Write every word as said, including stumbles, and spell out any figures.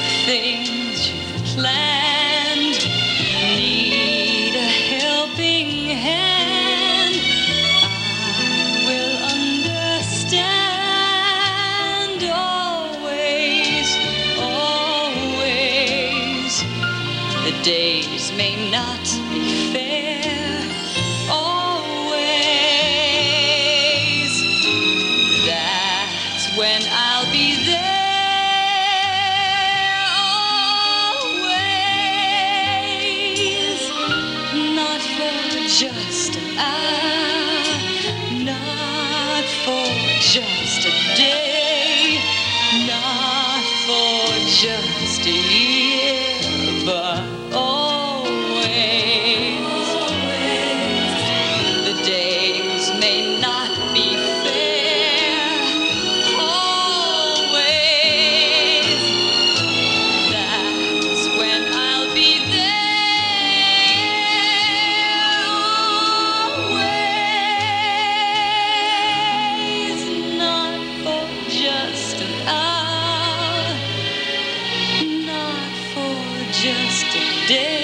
things you've planned need a helping hand. I will understand always, always. The days may not be fair, always. That's when I'll be there. Just an hour, not for just a day, not for just a year, but always, always. The days may not be fair, always. That's when I'll be there. Just an hour, not for just a day.